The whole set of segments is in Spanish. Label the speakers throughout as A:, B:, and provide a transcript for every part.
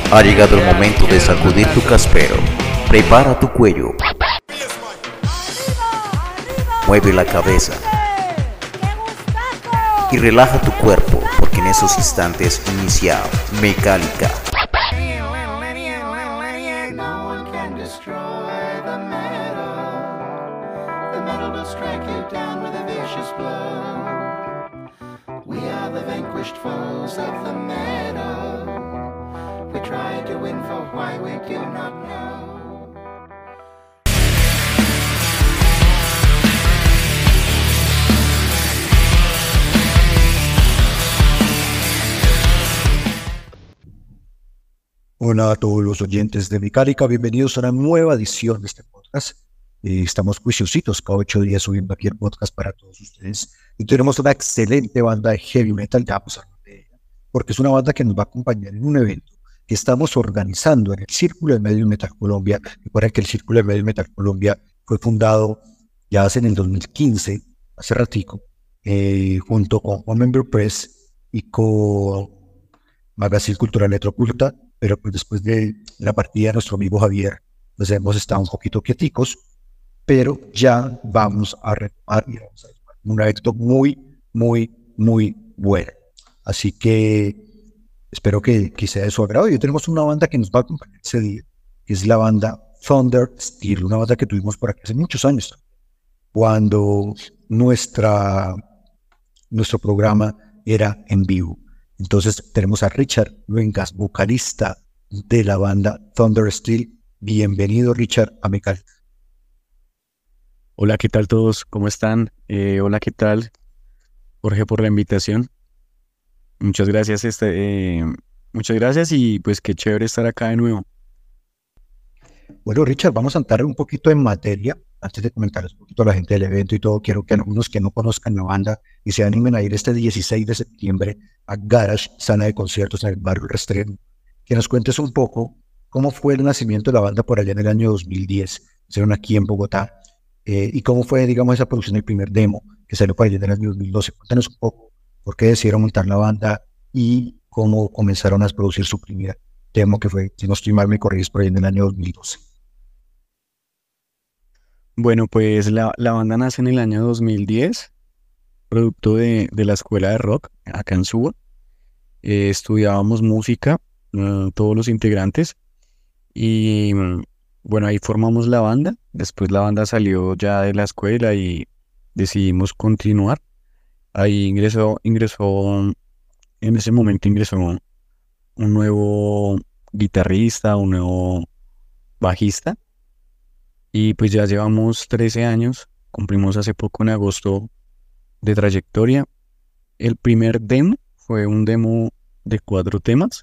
A: Ha llegado el momento de sacudir tu caspero. Prepara tu cuello. Mueve la cabeza. Y relaja tu cuerpo, porque en esos instantes inicia Mecálica.
B: Hola a todos los oyentes de Mecálica, bienvenidos a una nueva edición de este podcast. Estamos juiciositos, cada 8 días subiendo aquí el podcast para todos ustedes. Y tenemos una excelente banda de heavy metal, ya vamos a hablar de ella, porque es una banda que nos va a acompañar en un evento que estamos organizando en el Círculo de Medio Metal Colombia. Recuerden que el Círculo de Medio Metal Colombia fue fundado ya hace en el 2015, hace ratico, junto con One Member Press y con Magazine Cultural Electroculta, pero pues después de la partida de nuestro amigo Javier, pues hemos estado un poquito quieticos, pero ya vamos a retomar y vamos a retomar un evento muy bueno. Así que espero que sea de su agrado. Y hoy tenemos una banda que nos va a acompañar ese día, que es la banda Thunder Steel, una banda que tuvimos por aquí hace muchos años, cuando nuestro programa era en vivo. Entonces tenemos a Richard Luengas, vocalista de la banda Thunder Steel. Bienvenido, Richard, a Mecálica.
C: Hola, ¿qué tal todos? ¿Cómo están? Hola, ¿qué tal? Jorge, por la invitación. Muchas gracias, muchas gracias y pues qué chévere estar acá de nuevo.
B: Bueno, Richard, vamos a entrar un poquito en materia. Antes de comentarles un poquito a la gente del evento y todo, quiero que algunos que no conozcan la banda y se animen a ir este 16 de septiembre a Garage, sala de conciertos en el barrio Restrepo, que nos cuentes un poco cómo fue el nacimiento de la banda por allá en el año 2010, hicieron aquí en Bogotá, y cómo fue, digamos, esa producción del primer demo que salió por allá en el año 2012. Cuéntanos un poco por qué decidieron montar la banda y cómo comenzaron a producir su primer demo, que fue, si no estoy mal, me corriges, por allá en el año 2012.
C: Bueno, pues la banda nace en el año 2010, producto de la escuela de rock acá en Suba. Estudiábamos música, todos los integrantes, y bueno, ahí formamos la banda. Después la banda salió ya de la escuela y decidimos continuar. Ahí en ese momento ingresó un nuevo guitarrista, un nuevo bajista. Y pues ya llevamos 13 años, cumplimos hace poco en agosto de trayectoria. El primer demo fue un demo de 4 temas.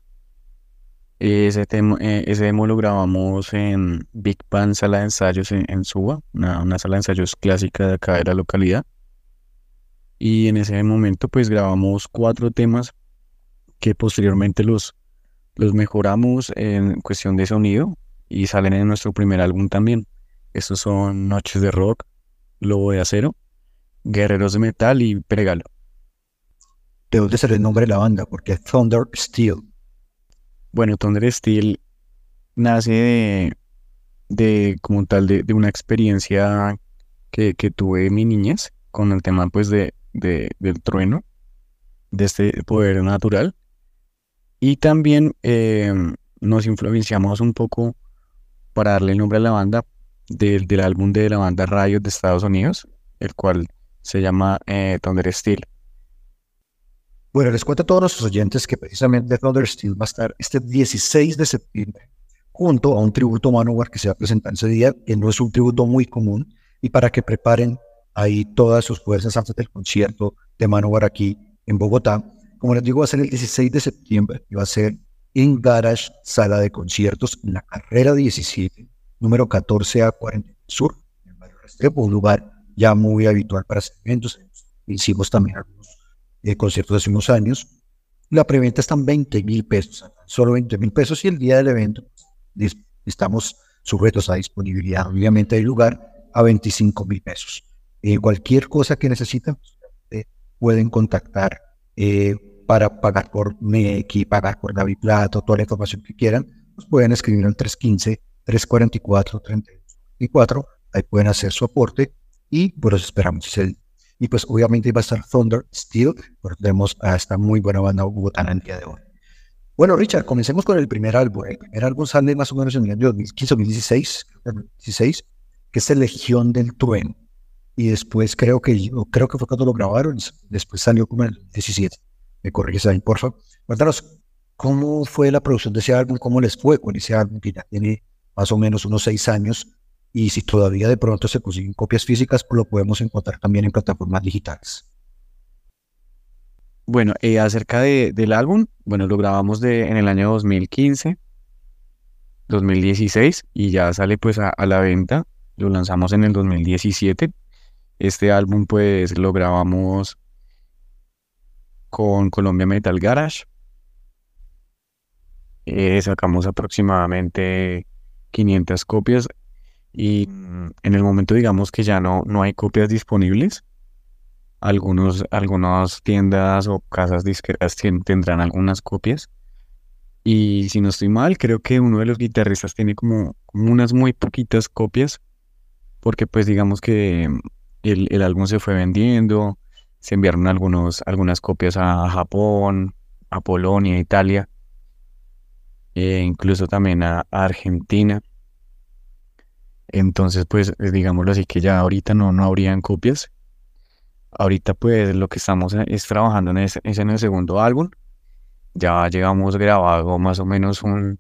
C: Ese demo lo grabamos en Big Band Sala de Ensayos en Suba, una sala de ensayos clásica de acá de la localidad. Y en ese momento pues grabamos 4 temas que posteriormente los mejoramos en cuestión de sonido y salen en nuestro primer álbum también. Estos son Noches de Rock, Lobo de Acero, Guerreros de Metal y Pregalo.
B: ¿De dónde sale el nombre de la banda? Porque Thunder Steel.
C: Bueno, Thunder Steel nace de como tal de una experiencia que tuve en mi niñez con el tema pues del trueno, de este poder natural. Y también nos influenciamos un poco para darle el nombre a la banda del álbum de la banda Riot de Estados Unidos, el cual se llama Thunder Steel.
B: Bueno, les cuento a todos nuestros oyentes que precisamente Thunder Steel va a estar este 16 de septiembre junto a un tributo a Manowar que se va a presentar ese día, que no es un tributo muy común, y para que preparen ahí todas sus fuerzas antes del concierto de Manowar aquí en Bogotá. Como les digo, va a ser el 16 de septiembre y va a ser en Garage, sala de conciertos, en la carrera 17, número 14A40 Sur, en el barrio Restrepo, un lugar ya muy habitual para hacer eventos. Hicimos también algunos conciertos hace unos años. La preventa está en 20.000 pesos, solo 20.000 pesos, y el día del evento estamos sujetos a disponibilidad. Obviamente hay lugar a 25.000 pesos. Cualquier cosa que necesiten, pueden contactar para pagar por Nequi, pagar por Daviplata, toda la información que quieran, pues pueden escribir al 315-344-3224, ahí pueden hacer su aporte y pues los esperamos ese día. Y pues obviamente va a estar Thunder Steel, porque tenemos a esta muy buena banda bogotana el día de hoy. Bueno, Richard, comencemos con el primer álbum. El primer álbum sale más o menos en el año 2015-2016, que es Legión del Trueno. Y después creo que fue cuando lo grabaron, después salió como en el 17. Me corriges ahí, por favor. Cuéntanos, ¿cómo fue la producción de ese álbum? ¿Cómo les fue con ese álbum que ya tiene más o menos unos 6 años? Y si todavía de pronto se consiguen copias físicas, pues lo podemos encontrar también en plataformas digitales.
C: Bueno, acerca del álbum, bueno, lo grabamos en el año 2015, 2016 y ya sale pues a la venta. Lo lanzamos en el 2017. Este álbum pues lo grabamos con Colombia Metal Garage. Sacamos aproximadamente 500 copias y en el momento digamos que ya no hay copias disponibles. Algunas tiendas o casas disqueras tendrán algunas copias. Y si no estoy mal, creo que uno de los guitarristas tiene como unas muy poquitas copias, porque pues digamos que el álbum se fue vendiendo, se enviaron algunas copias a Japón, a Polonia, a Italia, incluso también a Argentina. Entonces pues digámoslo así que ya ahorita no habrían copias. Ahorita pues lo que estamos es trabajando es en el segundo álbum. Ya llevamos grabado más o menos un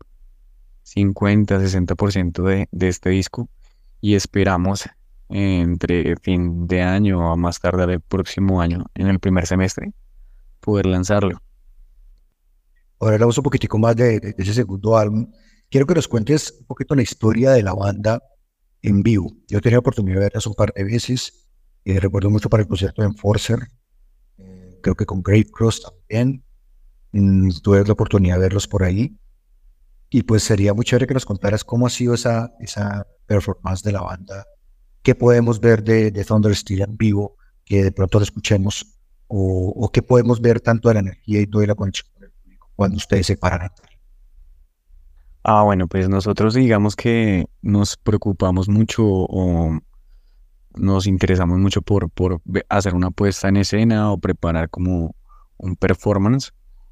C: 50-60% de este disco y esperamos entre fin de año o más tardar el próximo año, en el primer semestre, poder lanzarlo.
B: Ahora hablamos un poquitico más de ese segundo álbum. Quiero que nos cuentes un poquito la historia de la banda en vivo. Yo tenía la oportunidad de verlas un par de veces. Recuerdo mucho para el concierto de Enforcer. Creo que con Grave Cross también. Tuve la oportunidad de verlos por ahí. Y pues sería muy chévere que nos contaras cómo ha sido esa performance de la banda. ¿Qué podemos ver de Thunder Steel en vivo? Que de pronto lo escuchemos. O qué podemos ver tanto de la energía y toda la conexión con el público cuando ustedes se paran.
C: Bueno, pues nosotros digamos que nos preocupamos mucho o nos interesamos mucho por hacer una puesta en escena o preparar como un performance.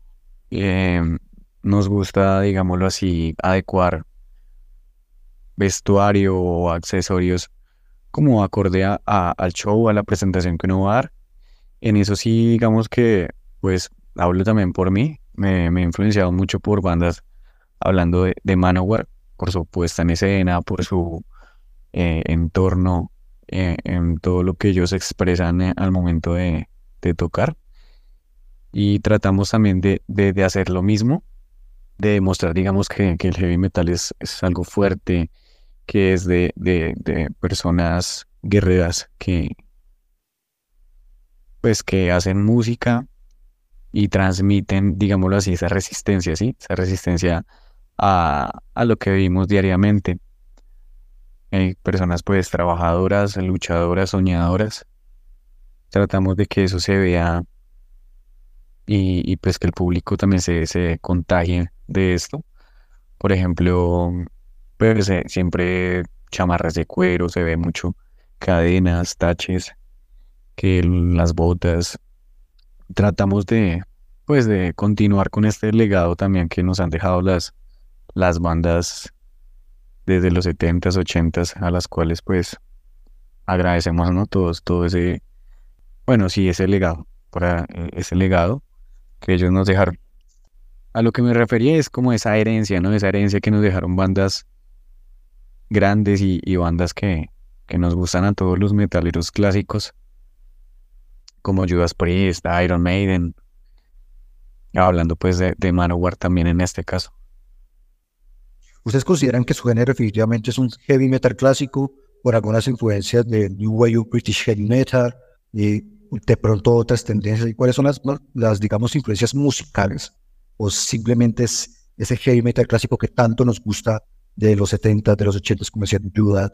C: Nos gusta, digámoslo así, adecuar vestuario o accesorios como acorde al show, a la presentación que uno va a dar. En eso sí, digamos que, pues, hablo también por mí. Me he influenciado mucho por bandas, hablando de Manowar, por su puesta en escena, por su entorno, en todo lo que ellos expresan al momento de tocar. Y tratamos también de hacer lo mismo, de demostrar, digamos, que el heavy metal es algo fuerte, que es de personas guerreras pues, que hacen música y transmiten, digámoslo así, esa resistencia, ¿sí? Esa resistencia a lo que vivimos diariamente. Personas, pues, trabajadoras, luchadoras, soñadoras. Tratamos de que eso se vea y pues que el público también se contagie de esto. Por ejemplo, pues siempre chamarras de cuero, se ve mucho cadenas, taches, que las botas. Tratamos pues de continuar con este legado también que nos han dejado las bandas desde los 70s, 80s, a las cuales pues agradecemos, ¿no? Todo ese, bueno, sí, ese legado, ese legado que ellos nos dejaron. A lo que me refería es como esa herencia, ¿no? Esa herencia que nos dejaron bandas grandes y bandas que nos gustan a todos los metaleros clásicos, como Judas Priest, Iron Maiden, hablando pues de Manowar también en este caso.
B: ¿Ustedes consideran que su género definitivamente es un heavy metal clásico por algunas influencias de New Wave of British Heavy Metal, y de pronto otras tendencias? ¿Y cuáles son las, digamos, influencias musicales? ¿O simplemente es ese heavy metal clásico que tanto nos gusta de los 70, de los 80, como decía Judas?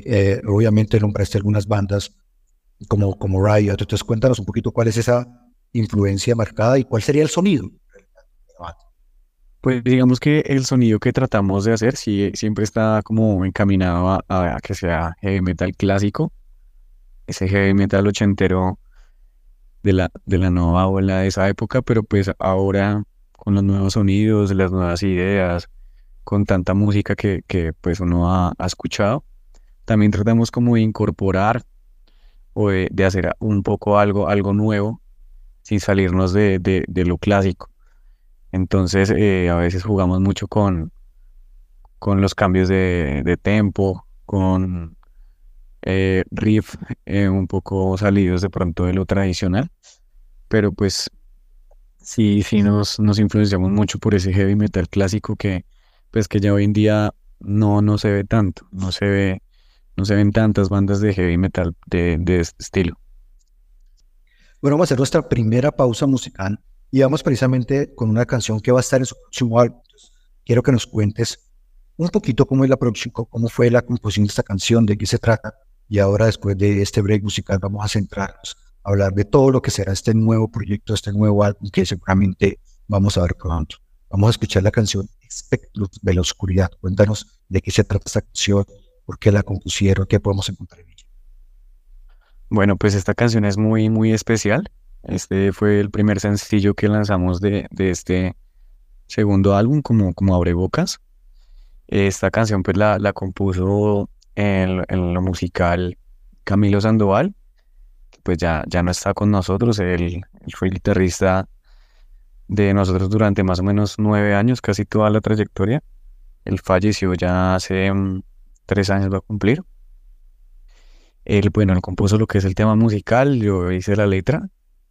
B: Obviamente nombraste algunas bandas como Riot. Entonces cuéntanos un poquito cuál es influencia marcada y cuál sería el sonido de la banda?
C: Pues digamos que el sonido que tratamos de hacer siempre está como encaminado a que sea heavy metal clásico, ese heavy metal ochentero de la nueva ola de esa época, pero pues ahora con los nuevos sonidos, las nuevas ideas, con tanta música que pues uno ha escuchado, también tratamos como de incorporar o de hacer un poco algo nuevo sin salirnos de lo clásico. Entonces a veces jugamos mucho con los cambios de tempo, con riff un poco salidos de pronto de lo tradicional, pero pues sí nos influenciamos mucho por ese heavy metal clásico que pues que ya hoy en día no se ve tanto, no se ven tantas bandas de heavy metal de este estilo.
B: Bueno, vamos a hacer nuestra primera pausa musical y vamos precisamente con una canción que va a estar en su próximo álbum. Entonces, quiero que nos cuentes un poquito cómo es cómo fue la composición de esta canción, de qué se trata. Y ahora, después de este break musical, vamos a centrarnos a hablar de todo lo que será este nuevo proyecto, este nuevo álbum que seguramente vamos a ver pronto. Vamos a escuchar la canción Espectros de la Oscuridad. Cuéntanos de qué se trata esta canción, por qué la compusieron, qué podemos encontrar en ella.
C: Bueno, pues esta canción es muy especial. Este fue el primer sencillo que lanzamos de este segundo álbum como abrebocas. Esta canción pues la compuso en lo musical Camilo Sandoval, que pues ya no está con nosotros. Él fue el guitarrista de nosotros durante más o menos 9 años, casi toda la trayectoria. Él falleció ya hace 3 años, va a cumplir. Él compuso lo que es el tema musical, yo hice la letra.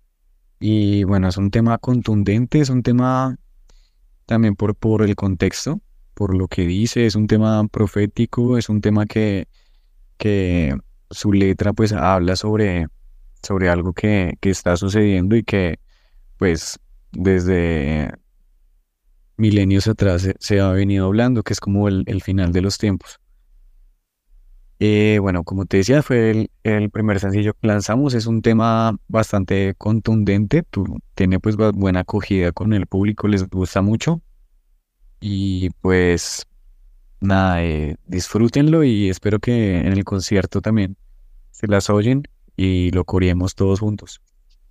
C: Y bueno, es un tema contundente, es un tema también por el contexto, por lo que dice, es un tema profético, es un tema que su letra pues habla sobre algo que está sucediendo y que pues desde milenios atrás se ha venido hablando, que es como el final de los tiempos. Bueno, como te decía, fue el primer sencillo que lanzamos. Es un tema bastante contundente, tiene pues buena acogida con el público, les gusta mucho. Y pues nada, disfrútenlo y espero que en el concierto también se las oyen y lo coreemos todos juntos.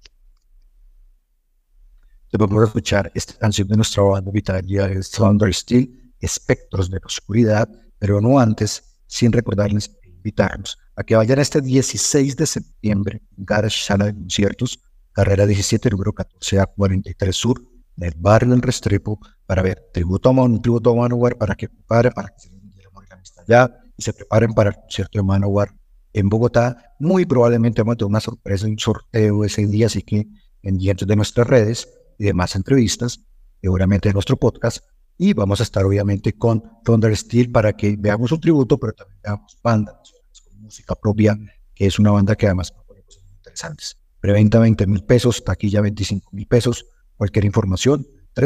B: Vamos a escuchar esta canción de nuestra banda Vitalia, es Thunder Steel, Espectros de la Oscuridad, pero no antes, sin recordarles invitarnos a que vayan este 16 de septiembre en Garage Sala de Conciertos, carrera 17, número 14A43 Sur, en el barrio del Restrepo, para ver un tributo a Manowar, para que se den el amor y la amistad allá, y se preparen para el concierto de Manowar en Bogotá. Muy probablemente vamos a tener una sorpresa, un sorteo ese día, así que pendientes de nuestras redes y demás entrevistas, seguramente de nuestro podcast, y vamos a estar obviamente con Thunder Steel para que veamos un tributo, pero también veamos bandas con música propia, que es una banda que además propone cosas muy interesantes. Preventa 20,000 pesos, taquilla 25,000 pesos, cualquier información,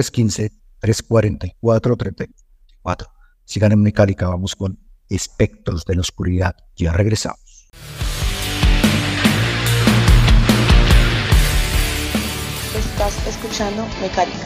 B: 315-344-3044. Sigan en Mecánica, vamos con Espectros de la Oscuridad, ya regresamos.
D: Estás escuchando Mecánica.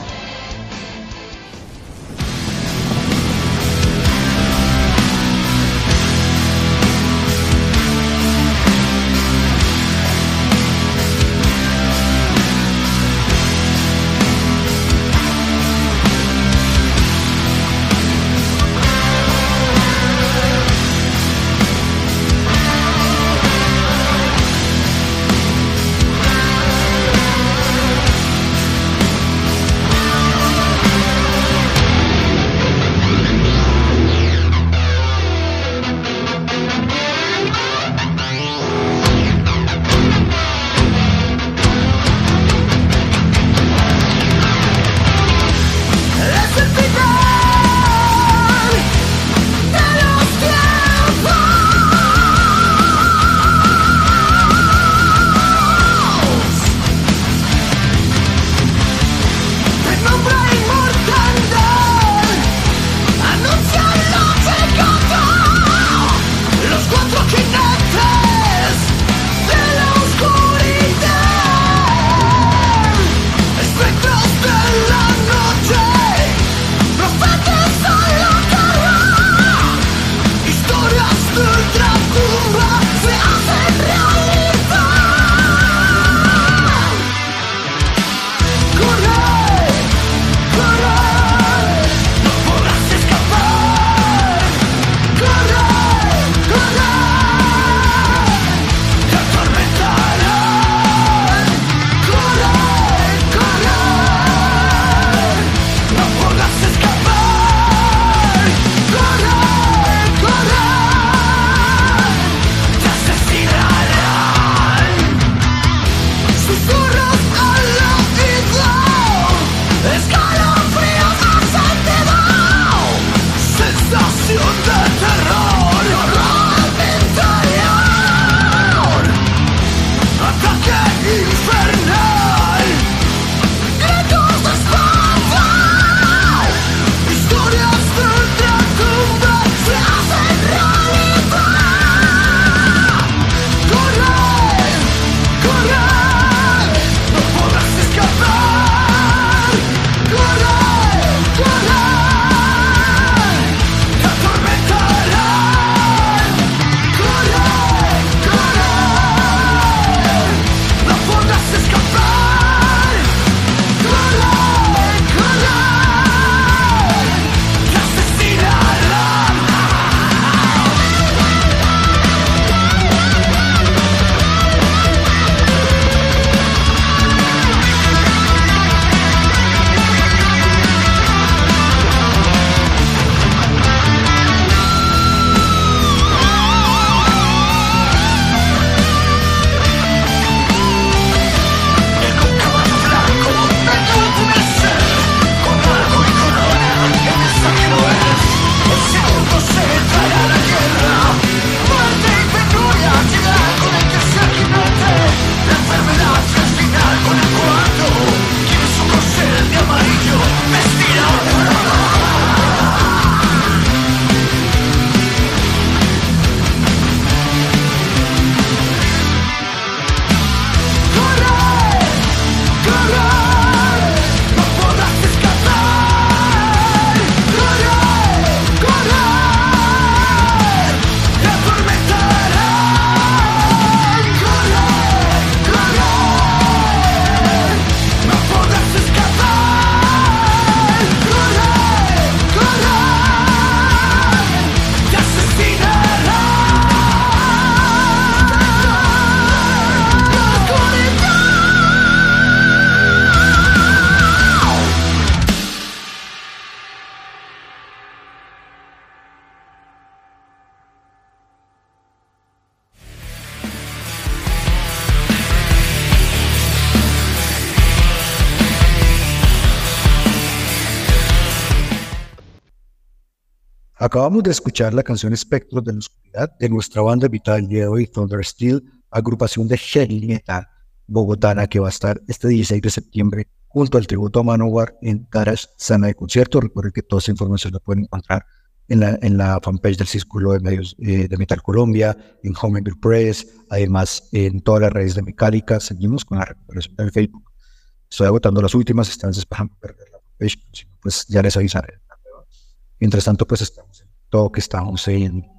B: Acabamos de escuchar la canción Espectros de la Oscuridad de nuestra banda invitada el día de hoy, Thunder Steel, agrupación de heavy metal bogotana que va a estar este 16 de septiembre junto al tributo a Manowar en Garage Sana de Concierto. Recuerden que toda esa información la pueden encontrar en la fanpage del Círculo de Medios de Metal Colombia, en Hummingbird Press, además en todas las redes de Mecálica. Seguimos con la recuperación del Facebook. Estoy agotando las últimas estancias para no perder la fanpage, pues ya les avisaré. Mientras tanto, pues estamos en TikTok, estamos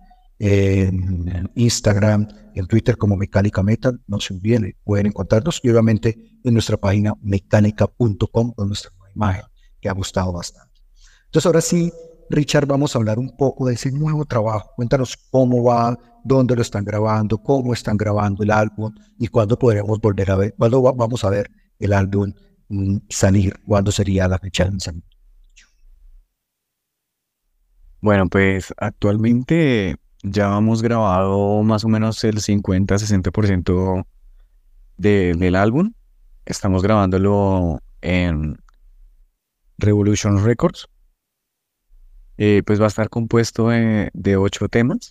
B: en Instagram, en Twitter como Mecánica Metal. No se olviden, pueden encontrarnos y obviamente en nuestra página mecánica.com con nuestra nueva imagen que ha gustado bastante. Entonces ahora sí, Richard, vamos a hablar un poco de ese nuevo trabajo. Cuéntanos cómo va, dónde lo están grabando, cómo están grabando el álbum y cuándo podremos volver a ver, cuándo vamos a ver el álbum salir, cuándo sería la fecha de lanzamiento.
C: Bueno, pues actualmente ya hemos grabado más o menos el 50-60% del álbum. Estamos grabándolo en Revolution Records. Pues va a estar compuesto de 8 temas.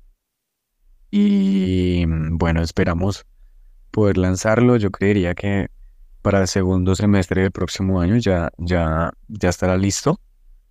C: Y bueno, esperamos poder lanzarlo. Yo creería que para el segundo semestre del próximo año ya estará listo.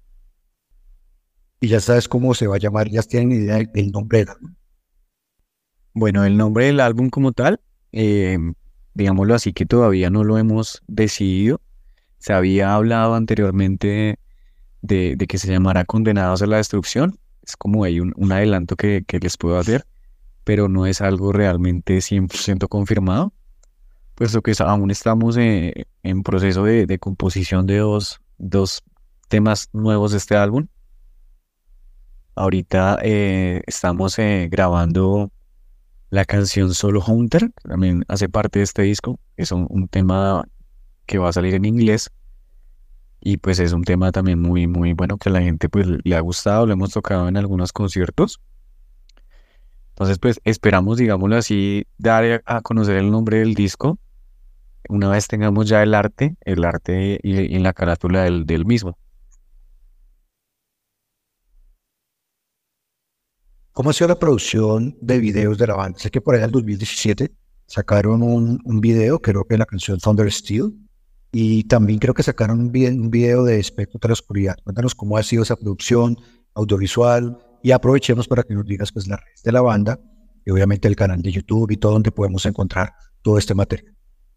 B: Y ya sabes cómo se va a llamar, ya tienen idea del nombre del álbum.
C: Bueno, el nombre del álbum como tal, digámoslo así, que todavía no lo hemos decidido. Se había hablado anteriormente de que se llamara Condenados a la Destrucción. Es como hay un adelanto que les puedo hacer, pero no es algo realmente 100% confirmado, puesto que aún estamos en proceso de composición de dos temas nuevos de este álbum. Ahorita estamos grabando la canción Solo Hunter, que también hace parte de este disco. Es un tema que va a salir en inglés y pues es un tema también muy, muy bueno que a la gente pues le ha gustado, lo hemos tocado en algunos conciertos. Entonces pues esperamos, digámoslo así, dar a conocer el nombre del disco una vez tengamos ya el arte y la carátula del mismo.
B: ¿Cómo ha sido la producción de videos de la banda? Sé que por allá en el 2017 sacaron un video, creo que la canción Thunder Steel, y también creo que sacaron un video de Espectro de la Oscuridad. Cuéntanos cómo ha sido esa producción audiovisual y aprovechemos para que nos digas pues las redes de la banda y obviamente el canal de YouTube y todo donde podemos encontrar todo este material.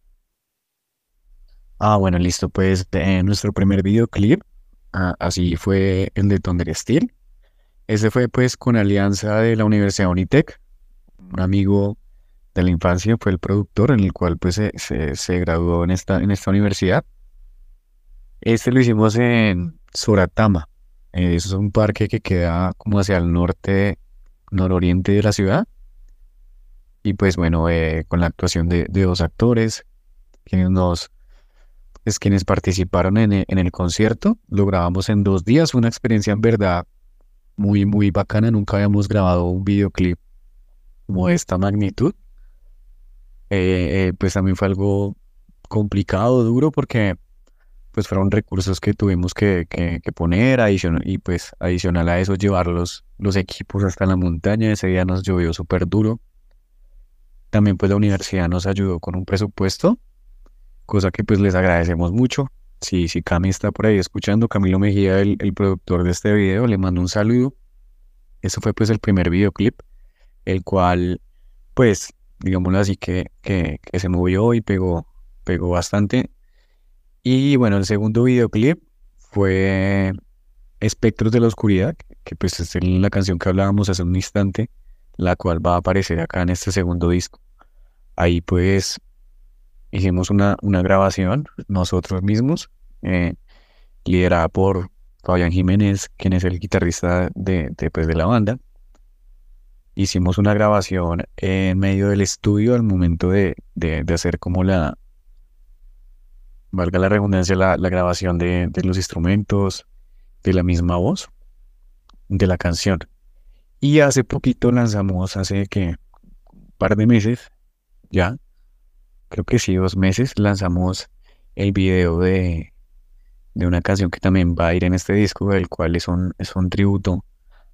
C: Bueno, listo, pues nuestro primer videoclip, así fue el de Thunder Steel. Ese fue pues con alianza de la Universidad Unitec. Un amigo de la infancia fue el productor en el cual pues se graduó en esta universidad. Este lo hicimos en Soratama. Eso es un parque que queda como hacia el nororiente de la ciudad. Y pues bueno, con la actuación de 2 actores, quienes participaron en el concierto. Lo grabamos en 2 días, una experiencia en verdad muy, muy bacana. Nunca habíamos grabado un videoclip como de esta magnitud. Pues también fue algo complicado, duro, porque pues fueron recursos que tuvimos que poner y pues adicional a eso llevar los equipos hasta la montaña. Ese día nos llovió súper duro. También pues la universidad nos ayudó con un presupuesto, cosa que pues les agradecemos mucho. Si Cami está por ahí escuchando, Camilo Mejía, el productor de este video, le mando un saludo. Eso fue pues el primer videoclip, el cual pues digámoslo así que se movió y pegó bastante. Y bueno, el segundo videoclip fue Espectros de la Oscuridad, que pues es la canción que hablábamos hace un instante, la cual va a aparecer acá en este segundo disco. Ahí pues hicimos una grabación nosotros mismos, liderada por Fabián Jiménez, quien es el guitarrista de la banda. Hicimos una grabación en medio del estudio al momento de hacer como valga la redundancia, la grabación de los instrumentos, de la misma voz, de la canción. Y hace poquito lanzamos, hace un par de meses, ya, creo que sí, 2 meses, lanzamos el video de una canción que también va a ir en este disco, el cual es un tributo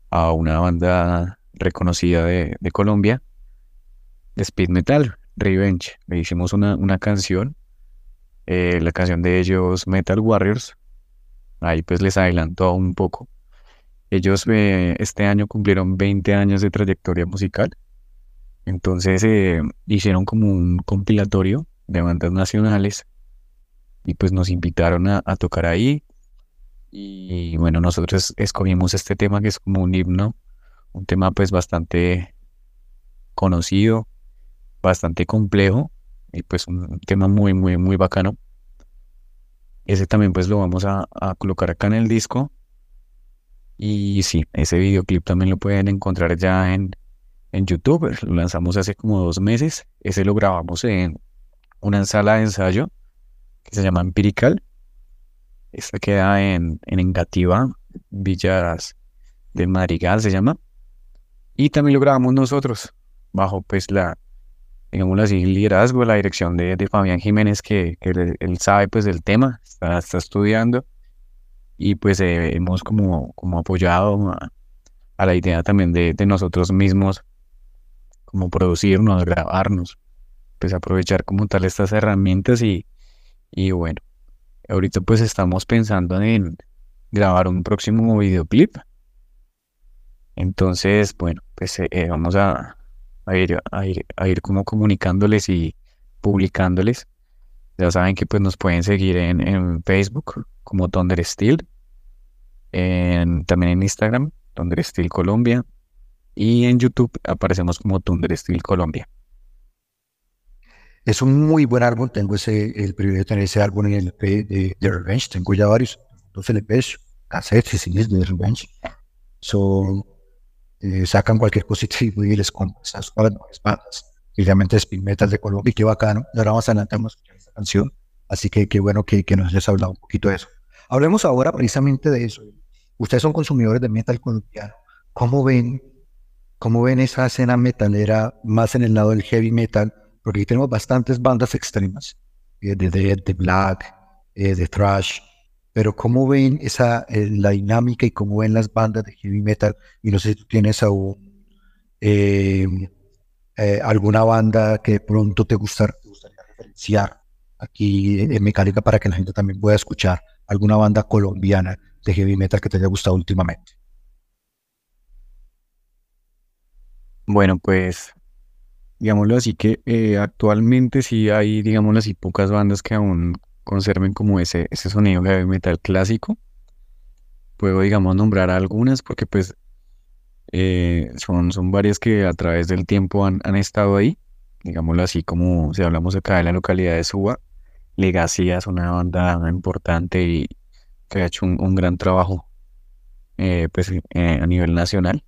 C: a una banda reconocida de Colombia, de speed metal, Revenge. Le hicimos una canción, la canción de ellos, Metal Warriors. Ahí pues les adelantó un poco. Ellos este año cumplieron 20 años de trayectoria musical. Entonces hicieron como un compilatorio de bandas nacionales y pues nos invitaron a tocar ahí. Y bueno, nosotros escogimos este tema que es como un himno, un tema pues bastante conocido, bastante complejo y pues un tema muy, muy, muy bacano. Ese también pues lo vamos a colocar acá en el disco. Y sí, ese videoclip también lo pueden encontrar ya en YouTube. Lo lanzamos hace como 2 meses. Ese lo grabamos en una sala de ensayo que se llama Empirical. Esta queda en Engativá, Villas del Madrigal se llama. Y también lo grabamos nosotros, bajo pues digámoslo así, el liderazgo, la dirección de Fabián Jiménez, que él sabe pues del tema, está estudiando. Y pues hemos como apoyado a la idea también de nosotros mismos, como producirnos, grabarnos, pues aprovechar como tal estas herramientas y bueno, ahorita pues estamos pensando en grabar un próximo videoclip. Entonces, bueno, pues vamos a ir como comunicándoles y publicándoles. Ya saben que pues nos pueden seguir en Facebook como Thunder Steel, también en Instagram, Thunder Steel Colombia, y en YouTube aparecemos como Thunder Steel Colombia.
B: Es un muy buen álbum, tengo el privilegio de tener ese álbum en el EP de Revenge, tengo ya varios, 2 LPs, cassettes y CDs de Revenge. Sacan cualquier cosita y les compran esas para las mejores bandas. Y realmente es speed metal de Colombia y qué bacano. Y ahora más adelante vamos a escuchar esta canción. Así que qué bueno que nos hayas hablado un poquito de eso. Hablemos ahora precisamente de eso. Ustedes son consumidores de metal colombiano. ¿Cómo ven, cómo ven esa escena metalera más en el lado del heavy metal? Porque aquí tenemos bastantes bandas extremas, de death, de black, de thrash. Pero ¿cómo ven la dinámica y cómo ven las bandas de heavy metal? Y no sé si tú tienes aún eh, alguna banda que de pronto te gustaría referenciar aquí en Mecánica para que la gente también pueda escuchar alguna banda colombiana de heavy metal que te haya gustado últimamente.
C: Bueno, pues digámoslo así que actualmente sí hay, digámoslo así, pocas bandas que aún conserven como ese sonido heavy metal clásico. Puedo, digamos, nombrar algunas porque pues son varias que a través del tiempo han estado ahí. Digámoslo así, como si hablamos acá de la localidad de Suba, Legacia es una banda importante y que ha hecho un gran trabajo pues, a nivel nacional.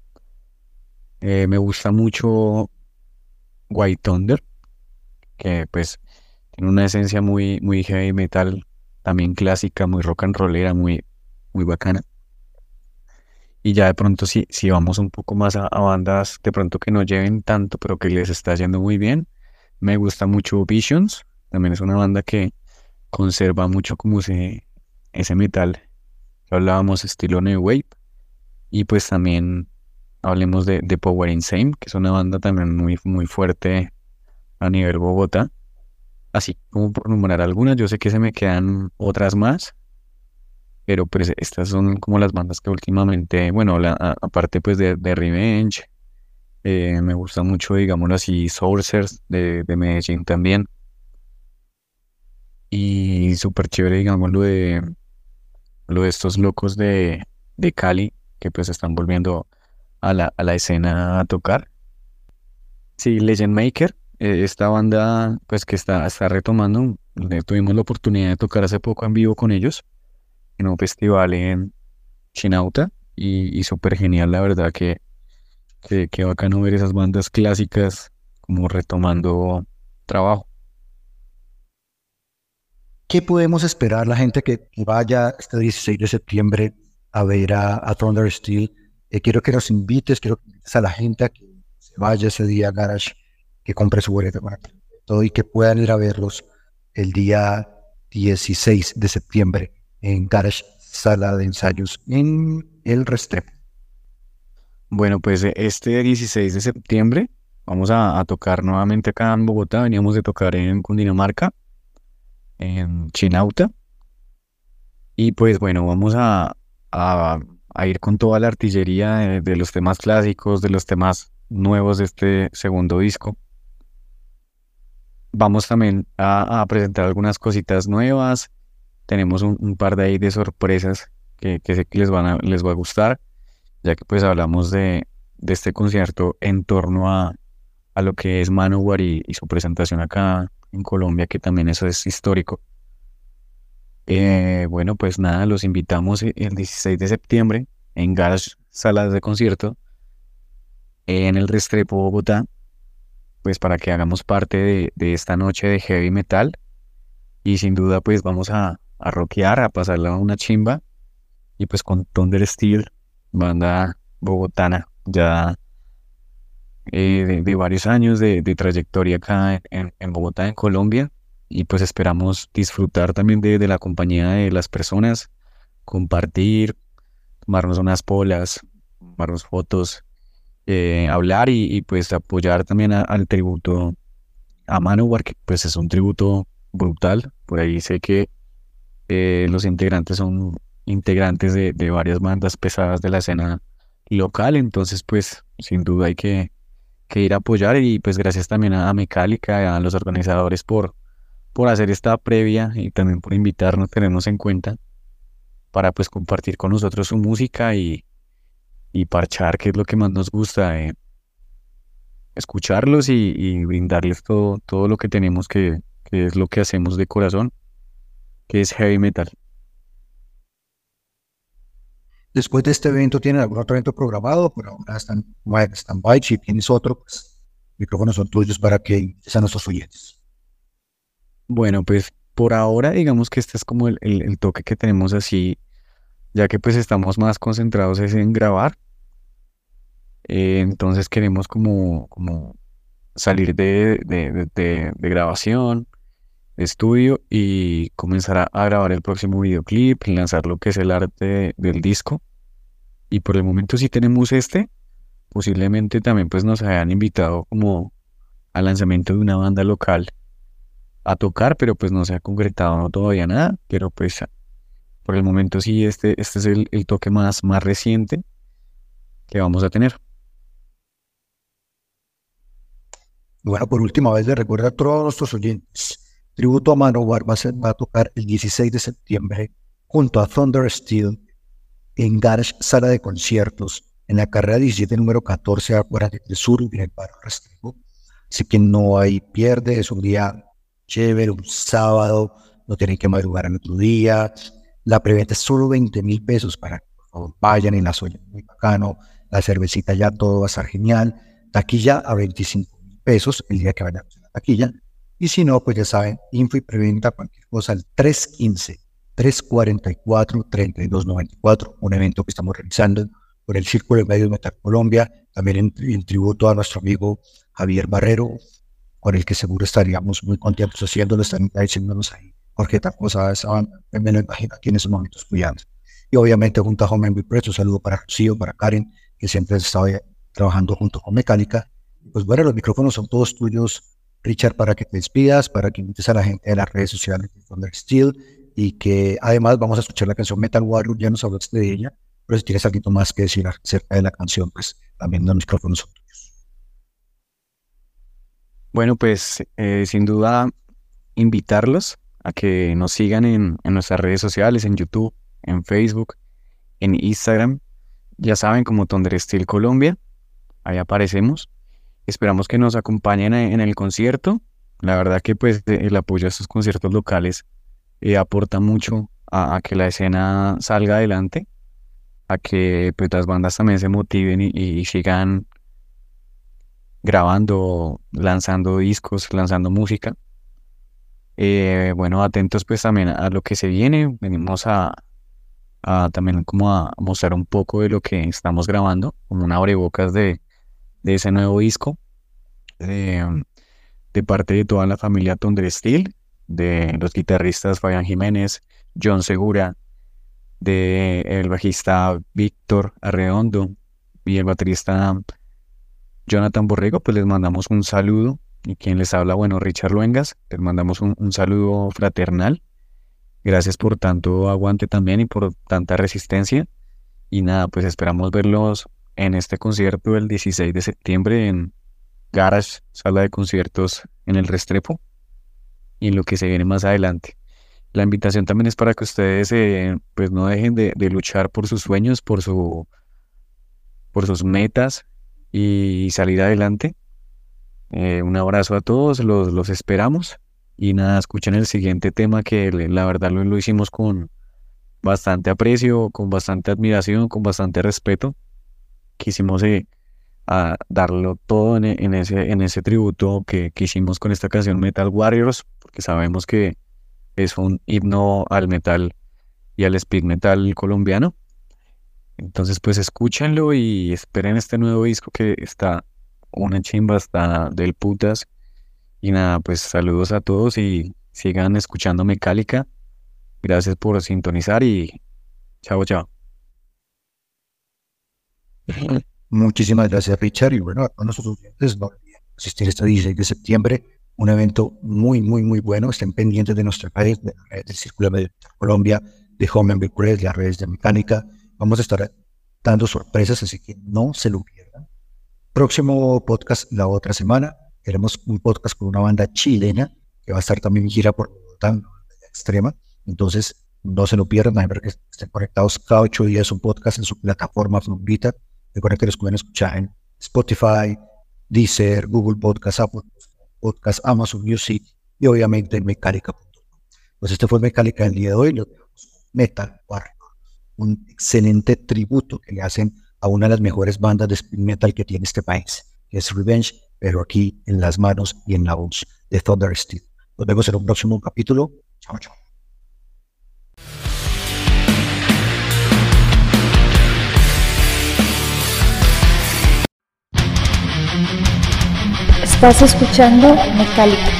C: Me gusta mucho White Thunder, que pues tiene una esencia muy, muy heavy metal, también clásica, muy rock and rollera, muy, muy bacana. Y ya de pronto si vamos un poco más a bandas de pronto que no lleven tanto, pero que les está yendo muy bien. Me gusta mucho Visions, también es una banda que conserva mucho como ese metal que hablábamos, estilo New Wave. Y pues también hablemos de Power Insane, que es una banda también muy, muy fuerte a nivel Bogotá. Así como por nombrar algunas, yo sé que se me quedan otras más, pero pues estas son como las bandas que últimamente, bueno, aparte pues de Revenge, me gusta mucho, digámoslo así, Sourcers de Medellín también. Y súper chévere, digamos, lo de estos locos de Cali, que pues están volviendo a la escena a tocar. Sí, Legend Maker, esta banda pues que está retomando, tuvimos la oportunidad de tocar hace poco en vivo con ellos en un festival en Chinauta y súper genial, la verdad que bacano ver esas bandas clásicas como retomando trabajo.
B: ¿Qué podemos esperar la gente que vaya este 16 de septiembre a ver a Thunder Steel? Quiero que nos invites, quiero que invites a la gente a que se vaya ese día a Garage, que compre su boleto para todo y que puedan ir a verlos el día 16 de septiembre en Garage, sala de ensayos en el Restrepo.
C: Bueno, pues este 16 de septiembre vamos a tocar nuevamente acá en Bogotá. Veníamos de tocar en Cundinamarca, en Chinauta. Y pues bueno, vamos a, a ir con toda la artillería de los temas clásicos, de los temas nuevos de este segundo disco. Vamos también a presentar algunas cositas nuevas. Tenemos un par de ahí de sorpresas que sé que les va a gustar, ya que pues hablamos de este concierto en torno a lo que es Manowar y su presentación acá en Colombia, que también eso es histórico. Bueno, pues nada, los invitamos el 16 de septiembre en Garage Salas de Concierto en el Restrepo Bogotá, pues para que hagamos parte de esta noche de heavy metal y sin duda pues vamos a rockear, a pasarla una chimba y pues con Thunder Steel, banda bogotana ya de varios años de trayectoria acá en Bogotá, en Colombia. Y pues esperamos disfrutar también de la compañía de las personas, compartir, tomarnos unas polas, tomarnos fotos, hablar y pues apoyar también al tributo a Manowar, que pues es un tributo brutal. Por ahí sé que los integrantes son integrantes de varias bandas pesadas de la escena local, entonces pues sin duda hay que ir a apoyar y pues gracias también a Metallica y a los organizadores por hacer esta previa y también por invitarnos, tenernos en cuenta para pues compartir con nosotros su música y parchar, que es lo que más nos gusta, escucharlos y brindarles todo lo que tenemos, que es lo que hacemos de corazón, que es heavy metal.
B: Después de este evento, ¿tienen algún otro evento programado? Por ahora están en stand-by. Si tienes otro, pues micrófonos son tuyos para que invites a nuestros oyentes.
C: Bueno, pues por ahora digamos que este es como el toque que tenemos así, ya que pues estamos más concentrados es en grabar, entonces queremos como salir de grabación, de estudio y comenzar a grabar el próximo videoclip, lanzar lo que es el arte del disco. Y por el momento sí tenemos este, posiblemente también pues nos hayan invitado como al lanzamiento de una banda local a tocar, pero pues no se ha concretado todavía nada, pero pues por el momento sí este es el toque más reciente que vamos a tener.
B: Bueno, por última vez les recuerdo a todos nuestros oyentes. Tributo a Manowar va a tocar el 16 de septiembre junto a Thunder Steel en Garage Sala de Conciertos en la carrera 17, número 14 a 43 Sur, en el barrio Restrepo. Así que no hay pierde, es un día chévere, un sábado, no tienen que madrugar al otro día. La preventa es solo 20.000 pesos para que por favor vayan en la zona, muy bacano. La cervecita ya todo va a estar genial. Taquilla a 25.000 pesos el día que vayan a la taquilla. Y si no, pues ya saben, info y preventa, cualquier cosa al 315-344-3294, un evento que estamos realizando por el Círculo de Medios Metal Colombia, también en tributo a nuestro amigo Javier Barrero, con el que seguro estaríamos muy contentos haciéndolo, están diciéndonos ahí, porque tal cosa estaban, me lo imagino aquí en esos momentos cuidando. Y obviamente junto a Home and Press, un saludo para Rocío, para Karen, que siempre estaba trabajando junto con Mecánica. Pues bueno, los micrófonos son todos tuyos, Richard, para que te despidas, para que invites a la gente de las redes sociales de Thunder Steel y que además vamos a escuchar la canción Metal Warrior, ya nos hablaste de ella, pero si tienes algo más que decir acerca de la canción, pues también los micrófonos son tuyos.
C: Bueno, pues sin duda invitarlos a que nos sigan en nuestras redes sociales, en YouTube, en Facebook, en Instagram. Ya saben, como Thunder Steel Colombia, ahí aparecemos. Esperamos que nos acompañen en el concierto. La verdad que pues el apoyo a estos conciertos locales aporta mucho a que la escena salga adelante, a que pues las bandas también se motiven y sigan grabando, lanzando discos, lanzando música. Bueno, atentos pues también a lo que se viene. Venimos a también como a mostrar un poco de lo que estamos grabando, como un abrebocas de ese nuevo disco, de parte de toda la familia Thunder Steel, de los guitarristas Fabián Jiménez, John Segura, de el bajista Víctor Arredondo, y el baterista Jonathan Borrego, pues les mandamos un saludo. Y quien les habla, bueno, Richard Luengas, les mandamos un saludo fraternal. Gracias por tanto aguante también y por tanta resistencia. Y nada, pues esperamos verlos en este concierto el 16 de septiembre en Garage, sala de conciertos en el Restrepo, y en lo que se viene más adelante. La invitación también es para que ustedes pues no dejen de luchar por sus sueños, por sus metas y salir adelante. Un abrazo a todos, los esperamos. Y nada, escuchen el siguiente tema que la verdad lo hicimos con bastante aprecio, con bastante admiración, con bastante respeto. Quisimos a darlo todo en ese tributo que hicimos con esta canción Metal Warriors, porque sabemos que es un himno al metal y al speed metal colombiano. Entonces pues escúchenlo y esperen este nuevo disco que está una chimba, está del putas. Y nada, pues saludos a todos y sigan escuchando Mecálica. Gracias por sintonizar y chao, chao.
B: Muchísimas gracias, Richard. Y bueno, a todos nuestros oyentes, no olviden asistir este 16 de septiembre, un evento muy, muy, muy bueno. Estén pendientes de nuestra red, de la red del Círculo de Colombia, de Home and Press, las redes de Mecánica. Vamos a estar dando sorpresas, así que no se lo pierdan. Próximo podcast la otra semana. Tenemos un podcast con una banda chilena que va a estar también en gira por Bogotá, una banda extrema. Entonces, no se lo pierdan. A ver que estén conectados cada 8 días un podcast en su plataforma favorita. Recuerden que los pueden escuchar en Spotify, Deezer, Google Podcast, Apple Podcast, Amazon Music y obviamente en Mecálica.com. Pues este fue Mecálica del día de hoy. Lo dejamos Metal Warrior, un excelente tributo que le hacen a una de las mejores bandas de speed metal que tiene este país, que es Revenge, pero aquí en las manos y en la voz de Thunder Steel. Nos vemos en un próximo capítulo. Chao, chao.
E: Estás escuchando Mecálica.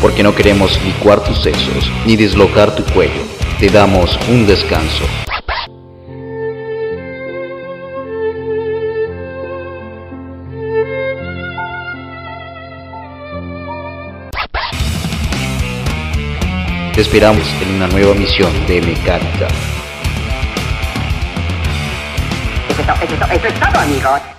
A: porque no queremos licuar tus sesos ni dislocar tu cuello. Te damos un descanso. Te esperamos en una nueva misión de Mecálica.
F: Eso es todo, amigos.